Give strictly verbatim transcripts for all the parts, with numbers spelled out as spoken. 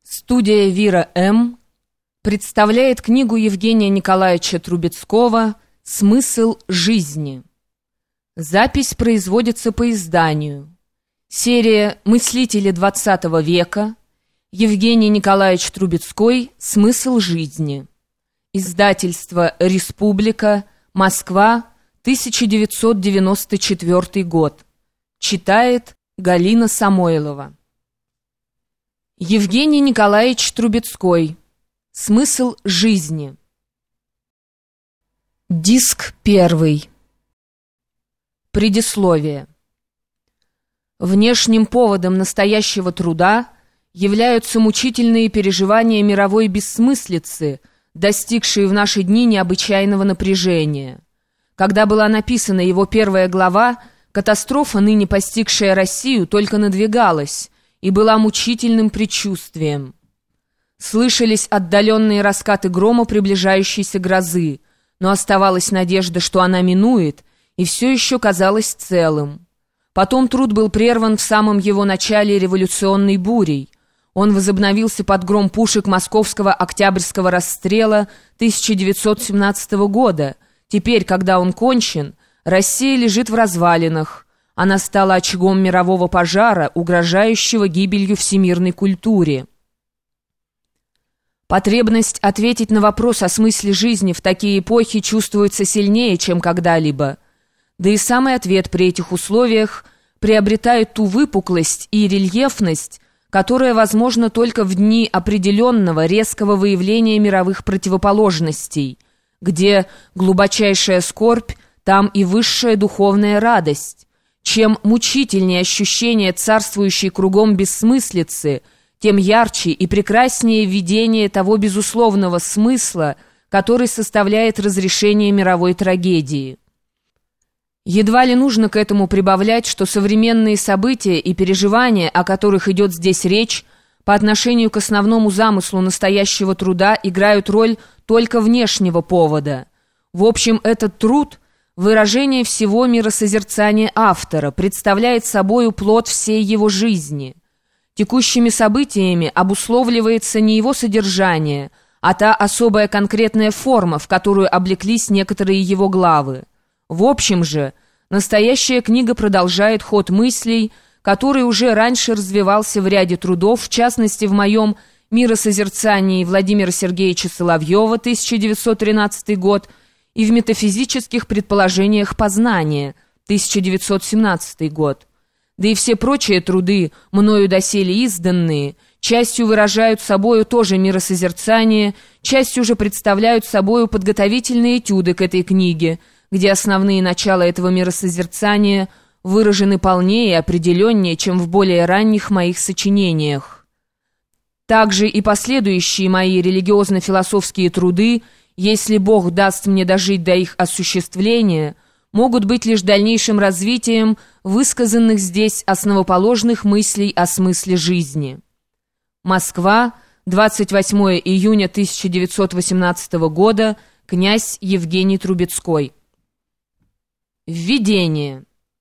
Студия «Вира М.» представляет книгу Евгения Николаевича Трубецкого «Смысл жизни». Запись производится по изданию. Серия «Мыслители двадцатого века». Евгений Николаевич Трубецкой «Смысл жизни». Издательство «Республика», Москва, тысяча девятьсот девяносто четвёртый год. Читает Галина Самойлова. Евгений Николаевич Трубецкой. Смысл жизни. Диск первый. Предисловие. Внешним поводом настоящего труда являются мучительные переживания мировой бессмыслицы, достигшие в наши дни необычайного напряжения. Когда была написана его первая глава, катастрофа, ныне постигшая Россию, только надвигалась и была мучительным предчувствием. Слышались отдаленные раскаты грома приближающейся грозы, но оставалась надежда, что она минует, и все еще казалось целым. Потом труд был прерван в самом его начале революционной бурей. Он возобновился под гром пушек московского октябрьского расстрела тысяча девятьсот семнадцатого года. Теперь, когда он кончен, Россия лежит в развалинах. Она стала очагом мирового пожара, угрожающего гибелью всемирной культуре. Потребность ответить на вопрос о смысле жизни в такие эпохи чувствуется сильнее, чем когда-либо. Да и самый ответ при этих условиях приобретает ту выпуклость и рельефность, которая возможна только в дни определенного резкого выявления мировых противоположностей, где глубочайшая скорбь, там и высшая духовная радость. Чем мучительнее ощущение царствующей кругом бессмыслицы, тем ярче и прекраснее видение того безусловного смысла, который составляет разрешение мировой трагедии. Едва ли нужно к этому прибавлять, что современные события и переживания, о которых идет здесь речь, по отношению к основному замыслу настоящего труда играют роль только внешнего повода. В общем, этот труд – выражение всего миросозерцания автора, представляет собою плод всей его жизни. Текущими событиями обусловливается не его содержание, а та особая конкретная форма, в которую облеклись некоторые его главы. В общем же, настоящая книга продолжает ход мыслей, который уже раньше развивался в ряде трудов, в частности в моем «Миросозерцании» Владимира Сергеевича Соловьева, тысяча девятьсот тринадцатый год, и в «Метафизических предположениях познания» тысяча девятьсот семнадцатый год. Да и все прочие труды, мною доселе изданные, частью выражают собою тоже миросозерцание, частью же представляют собою подготовительные этюды к этой книге, где основные начала этого миросозерцания выражены полнее и определеннее, чем в более ранних моих сочинениях. Также и последующие мои религиозно-философские труды, если Бог даст мне дожить до их осуществления, могут быть лишь дальнейшим развитием высказанных здесь основоположных мыслей о смысле жизни. Москва, двадцать восьмое июня тысяча девятьсот восемнадцатого года, князь Евгений Трубецкой. Введение.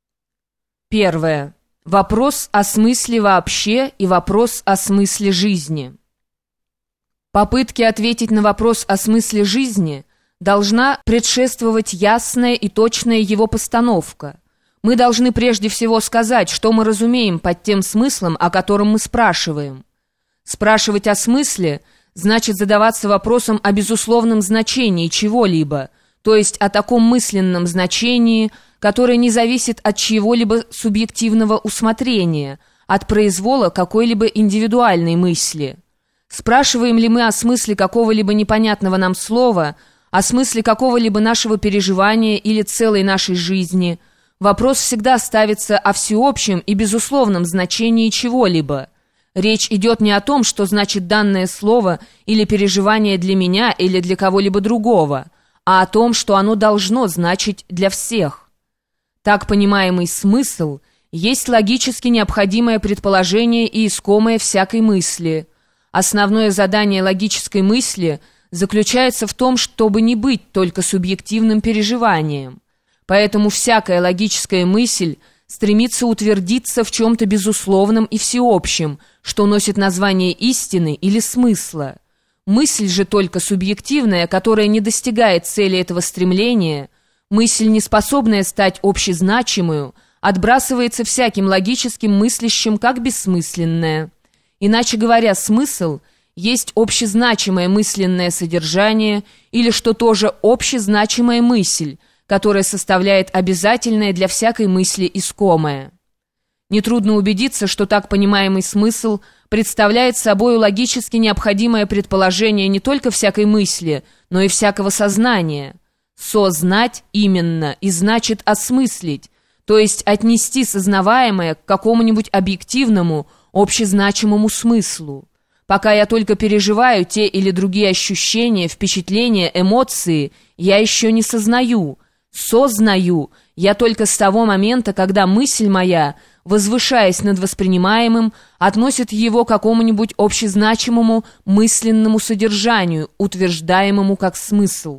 Первое. Вопрос о смысле вообще и вопрос о смысле жизни. Попытке ответить на вопрос о смысле жизни должна предшествовать ясная и точная его постановка. Мы должны прежде всего сказать, что мы разумеем под тем смыслом, о котором мы спрашиваем. Спрашивать о смысле значит задаваться вопросом о безусловном значении чего-либо, то есть о таком мысленном значении, которое не зависит от чьего-либо субъективного усмотрения, от произвола какой-либо индивидуальной мысли. Спрашиваем ли мы о смысле какого-либо непонятного нам слова, о смысле какого-либо нашего переживания или целой нашей жизни, вопрос всегда ставится о всеобщем и безусловном значении чего-либо. Речь идет не о том, что значит данное слово или переживание для меня или для кого-либо другого, а о том, что оно должно значить для всех. Так понимаемый смысл есть логически необходимое предположение и искомое всякой мысли. Основное задание логической мысли заключается в том, чтобы не быть только субъективным переживанием. Поэтому всякая логическая мысль стремится утвердиться в чем-то безусловном и всеобщем, что носит название истины или смысла. Мысль же только субъективная, которая не достигает цели этого стремления, мысль, не способная стать общезначимую, отбрасывается всяким логическим мыслящим как бессмысленная. Иначе говоря, смысл есть общезначимое мысленное содержание или, что тоже, общезначимая мысль, которая составляет обязательное для всякой мысли искомое. Нетрудно убедиться, что так понимаемый смысл представляет собой логически необходимое предположение не только всякой мысли, но и всякого сознания. Сознать именно и значит осмыслить, то есть отнести сознаваемое к какому-нибудь объективному, общезначимому смыслу. Пока я только переживаю те или другие ощущения, впечатления, эмоции, я еще не сознаю. Сознаю я только с того момента, когда мысль моя, возвышаясь над воспринимаемым, относит его к какому-нибудь общезначимому мысленному содержанию, утверждаемому как смысл.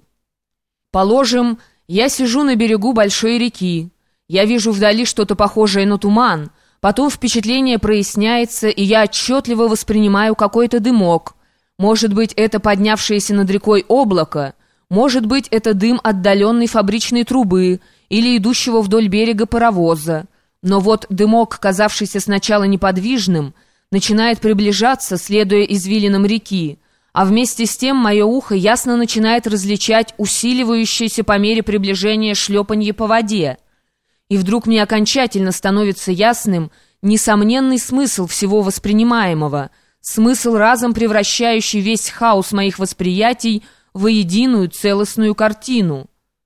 Положим, я сижу на берегу большой реки. Я вижу вдали что-то похожее на туман. Потом впечатление проясняется, и я отчетливо воспринимаю какой-то дымок. Может быть, это поднявшееся над рекой облако, может быть, это дым отдаленной фабричной трубы или идущего вдоль берега паровоза. Но вот дымок, казавшийся сначала неподвижным, начинает приближаться, следуя извилинам реки, а вместе с тем мое ухо ясно начинает различать усиливающееся по мере приближения шлепанье по воде. И вдруг мне окончательно становится ясным несомненный смысл всего воспринимаемого, смысл, разом превращающий весь хаос моих восприятий воединую целостную картину.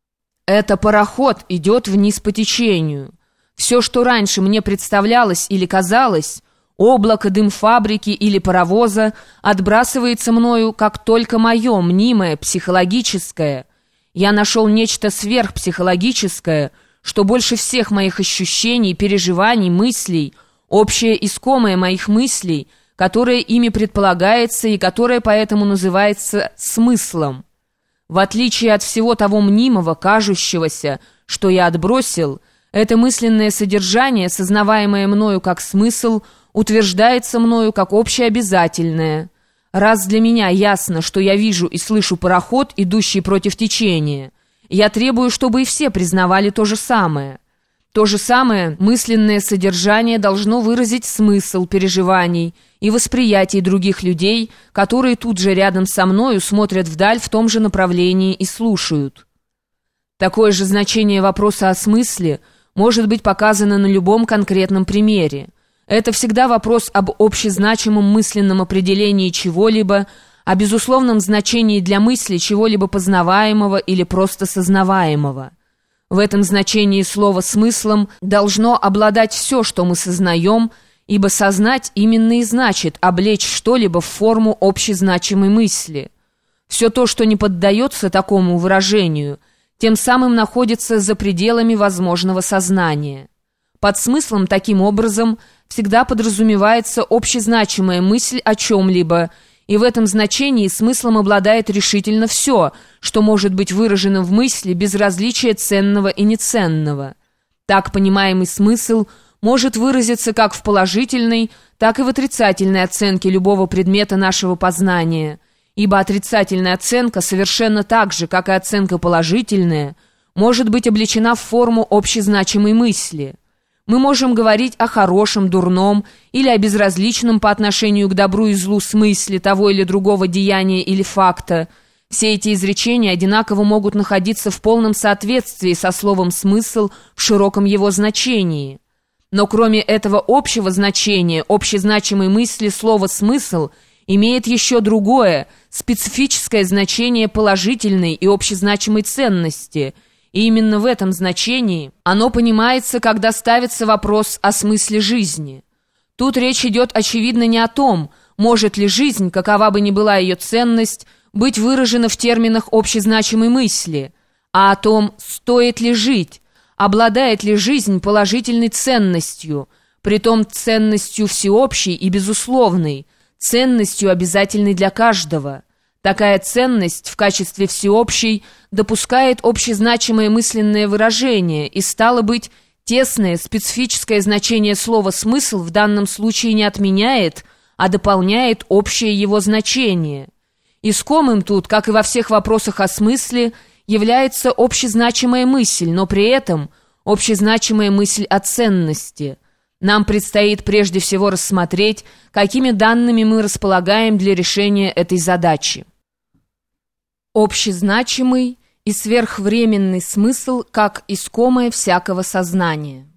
Это пароход идет вниз по течению. Все, что раньше мне представлялось или казалось, облако, дым фабрики или паровоза, отбрасывается мною как только мое, мнимое, психологическое. Я нашел нечто сверхпсихологическое, что больше всех моих ощущений, переживаний, мыслей, общее искомое моих мыслей, которое ими предполагается и которое поэтому называется смыслом. В отличие от всего того мнимого, кажущегося, что я отбросил, это мысленное содержание, сознаваемое мною как смысл, утверждается мною как общеобязательное. Раз для меня ясно, что я вижу и слышу пароход, идущий против течения, я требую, чтобы и все признавали то же самое. То же самое мысленное содержание должно выразить смысл переживаний и восприятий других людей, которые тут же рядом со мною смотрят вдаль в том же направлении и слушают. Такое же значение вопроса о смысле может быть показано на любом конкретном примере. Это всегда вопрос об общезначимом мысленном определении чего-либо, о безусловном значении для мысли чего-либо познаваемого или просто сознаваемого. В этом значении слова «смыслом» должно обладать все, что мы сознаем, ибо сознать именно и значит облечь что-либо в форму общезначимой мысли. Все то, что не поддается такому выражению, тем самым находится за пределами возможного сознания. Под смыслом, таким образом, всегда подразумевается общезначимая мысль о чем-либо, и в этом значении смыслом обладает решительно все, что может быть выражено в мысли без различия ценного и неценного. Так понимаемый смысл может выразиться как в положительной, так и в отрицательной оценке любого предмета нашего познания, ибо отрицательная оценка совершенно так же, как и оценка положительная, может быть облечена в форму общезначимой мысли. Мы можем говорить о хорошем, дурном или о безразличном по отношению к добру и злу смысле того или другого деяния или факта. Все эти изречения одинаково могут находиться в полном соответствии со словом «смысл» в широком его значении. Но кроме этого общего значения, общезначимой мысли, слово «смысл» имеет еще другое, специфическое значение положительной и общезначимой ценности – и именно в этом значении оно понимается, когда ставится вопрос о смысле жизни. Тут речь идет, очевидно, не о том, может ли жизнь, какова бы ни была ее ценность, быть выражена в терминах общезначимой мысли, а о том, стоит ли жить, обладает ли жизнь положительной ценностью, притом ценностью всеобщей и безусловной, ценностью, обязательной для каждого. Такая ценность в качестве всеобщей допускает общезначимое мысленное выражение и, стало быть, Тесное, специфическое значение слова «смысл» в данном случае не отменяет, а дополняет общее его значение. Искомым тут, как и во всех вопросах о смысле, является общезначимая мысль, но при этом общезначимая мысль о ценности. Нам предстоит прежде всего рассмотреть, какими данными мы располагаем для решения этой задачи. Общезначимый и сверхвременный смысл как искомое всякого сознания.